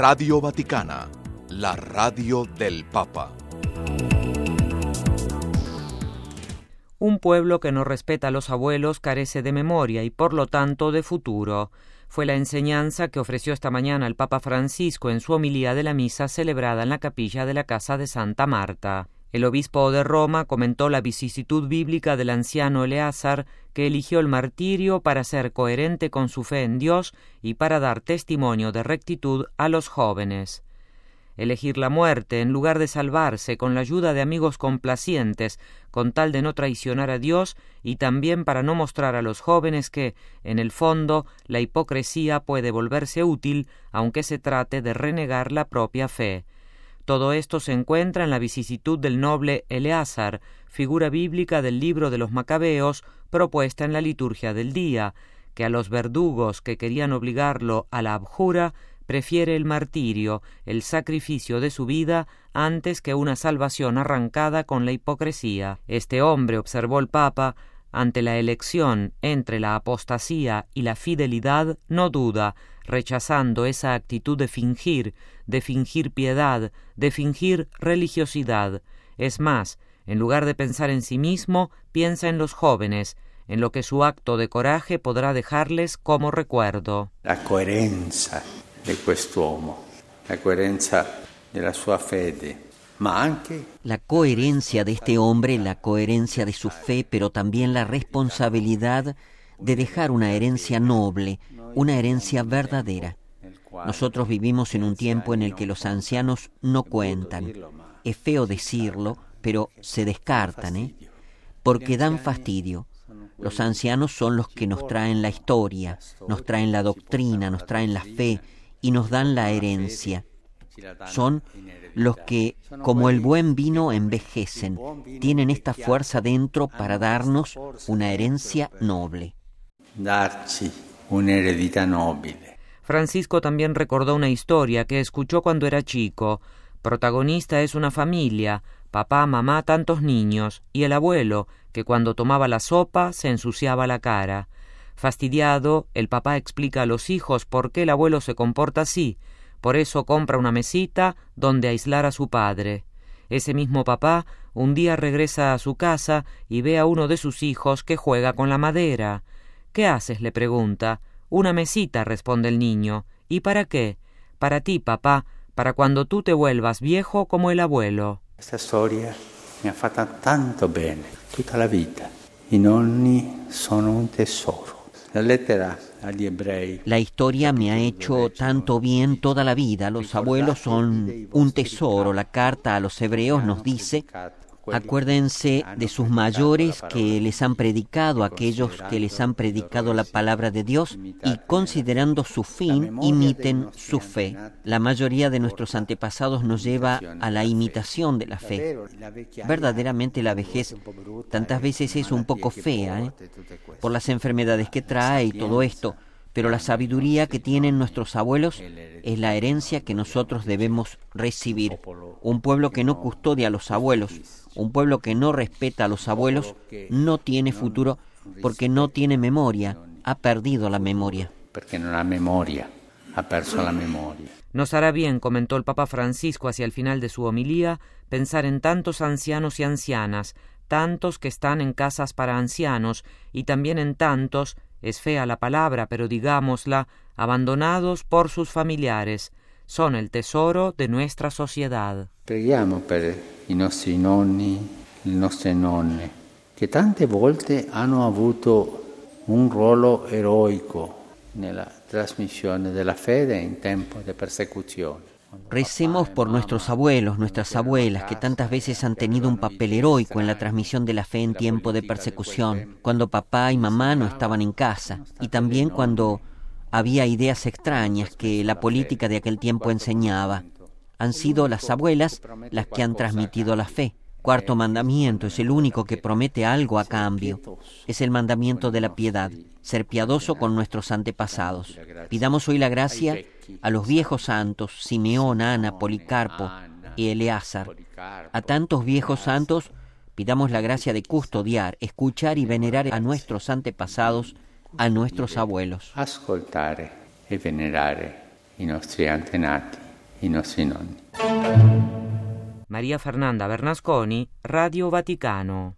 Radio Vaticana, la radio del Papa. Un pueblo que no respeta a los abuelos carece de memoria y por lo tanto de futuro. Fue la enseñanza que ofreció esta mañana el Papa Francisco en su homilía de la misa celebrada en la capilla de la Casa de Santa Marta. El obispo de Roma comentó la vicisitud bíblica del anciano Eleazar, que eligió el martirio para ser coherente con su fe en Dios y para dar testimonio de rectitud a los jóvenes. Elegir la muerte en lugar de salvarse con la ayuda de amigos complacientes, con tal de no traicionar a Dios y también para no mostrar a los jóvenes que, en el fondo, la hipocresía puede volverse útil aunque se trate de renegar la propia fe. Todo esto se encuentra en la vicisitud del noble Eleazar, figura bíblica del libro de los Macabeos propuesta en la liturgia del día, que a los verdugos que querían obligarlo a la abjura prefiere el martirio, el sacrificio de su vida, antes que una salvación arrancada con la hipocresía. Este hombre, observó el Papa, ante la elección entre la apostasía y la fidelidad, no duda, rechazando esa actitud de fingir piedad, de fingir religiosidad. Es más, en lugar de pensar en sí mismo, piensa en los jóvenes, en lo que su acto de coraje podrá dejarles como recuerdo. La coerenza de quest'uomo, la coerenza della sua fede, ma anche la coherencia de este hombre, la coherencia de su fe, pero también la responsabilidad de dejar una herencia noble, una herencia verdadera. Nosotros vivimos en un tiempo en el que los ancianos no cuentan. Es feo decirlo, pero se descartan, porque dan fastidio. Los ancianos son los que nos traen la historia, nos traen la doctrina, nos traen la fe y nos dan la herencia. Son los que, como el buen vino, envejecen, tienen esta fuerza dentro para darnos una herencia noble. Darci un'eredità nobile. Francisco también recordó una historia que escuchó cuando era chico. Protagonista es una familia, papá, mamá, tantos niños, y el abuelo, que cuando tomaba la sopa se ensuciaba la cara. Fastidiado, el papá explica a los hijos por qué el abuelo se comporta así. Por eso compra una mesita donde aislar a su padre. Ese mismo papá un día regresa a su casa y ve a uno de sus hijos que juega con la madera. «¿Qué haces?», le pregunta. «Una mesita», responde el niño. «¿Y para qué?» «Para ti, papá, para cuando tú te vuelvas viejo como el abuelo». Questa storia mi ha fatta tanto bene, tutta la vita. I nonni sono un tesoro. La lettera agli ebrei. La historia me ha hecho tanto bien toda la vida. Los abuelos son un tesoro. La carta a los hebreos nos dice: acuérdense de sus mayores que les han predicado, aquellos que les han predicado la palabra de Dios, y considerando su fin, imiten su fe. La mayoría de nuestros antepasados nos lleva a la imitación de la fe. Verdaderamente la vejez tantas veces es un poco fea, por las enfermedades que trae y todo esto. Pero la sabiduría que tienen nuestros abuelos es la herencia que nosotros debemos recibir. Un pueblo que no custodia a los abuelos, un pueblo que no respeta a los abuelos, no tiene futuro porque no tiene memoria, ha perdido la memoria. Porque no ha memoria, ha perso la memoria. Nos hará bien, comentó el Papa Francisco hacia el final de su homilía, pensar en tantos ancianos y ancianas, tantos que están en casas para ancianos y también en tantos, es fea la palabra, pero digámosla, abandonados por sus familiares. Son el tesoro de nuestra sociedad. Preghiamo per i nostri nonni, le nostre nonne, che tante volte hanno avuto un ruolo eroico nella trasmissione della fede in tempo di persecuzione. Recemos por nuestros abuelos, nuestras abuelas, que tantas veces han tenido un papel heroico en la transmisión de la fe en tiempo de persecución, cuando papá y mamá no estaban en casa, y también cuando había ideas extrañas que la política de aquel tiempo enseñaba. Han sido las abuelas las que han transmitido la fe. Cuarto mandamiento es el único que promete algo a cambio. Es el mandamiento de la piedad, ser piadoso con nuestros antepasados. Pidamos hoy la gracia a los viejos santos, Simeón, Ana, Policarpo y Eleazar. A tantos viejos santos pidamos la gracia de custodiar, escuchar y venerar a nuestros antepasados, a nuestros abuelos. Ascoltare e venerare i nostri antenati. i nostri nonni. Maria Fernanda Bernasconi, Radio Vaticano.